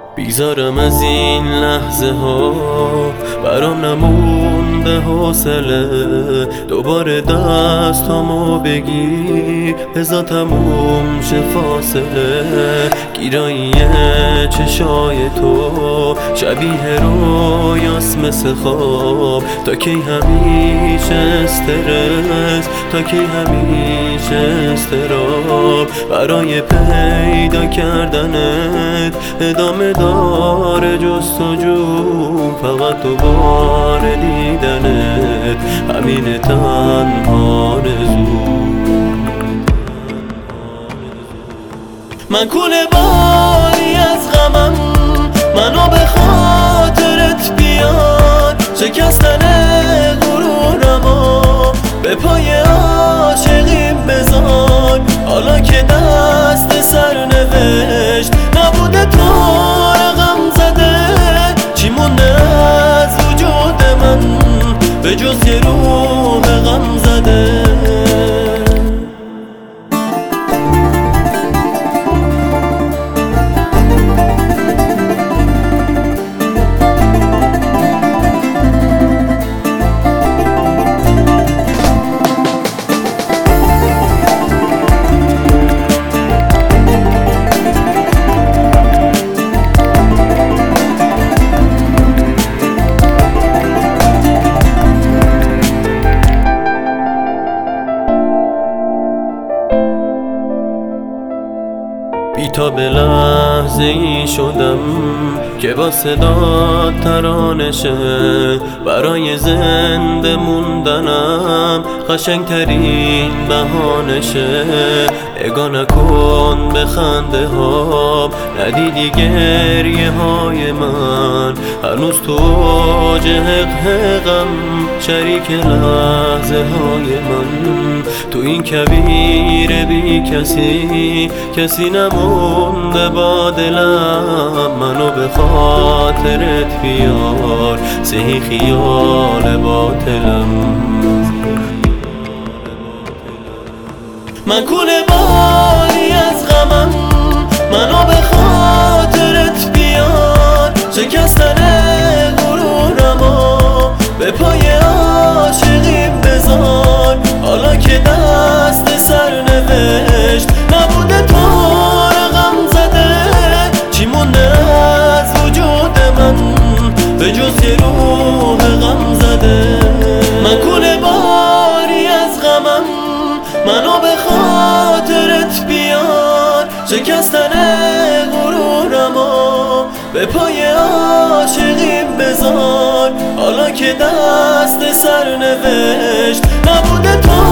بیزارم از این لحظه ها، برام نمونده حوصله دوباره دستامو بگی بزا تموم شه فاصله. گیرایی چشای تو شبیه رویاست مثل خواب، تا کی همیشه استرس، تا کی همیشه استراب. برای پیدا کردنت ادامه داره جستجو، فقط دوباره دیدنت همین تنها آرزو. من کوله باری از غمم، منو به خاطرت بیاد، شکستن غرورمو به پای عاشقیم بذار. حالا که دست سرنوشت نبوده تو غم زده، چی مونده از وجود من به جز یه روح غم زده. بی‌تا به لحظه ای شدم که با صدا ترانشه، برای زنده موندنم قشنگترین بهانشه. نگاه نکن به خنده ها، ندیدی گریه های من، هنوز تو اوج حقم شریک لحظه های من. تو این کویر بی کسی، کسی نمونده با دلم، منو به خاطرت بیار سهی خیال باطلم. من کوله باری از غمم، منو به خاطرت بیار، شکستن غرورمو به پای عاشقیم بذار. حالا که دست سرنوشت نبوده تو غم زده، چی مونده از وجود من به جز یه روح غم زده. من کوله باری از غمم، منو به خاطرت بیار، شکستن غرورمو به پای عاشقیم بذار. حالا که دست سرنوشت نبوده تو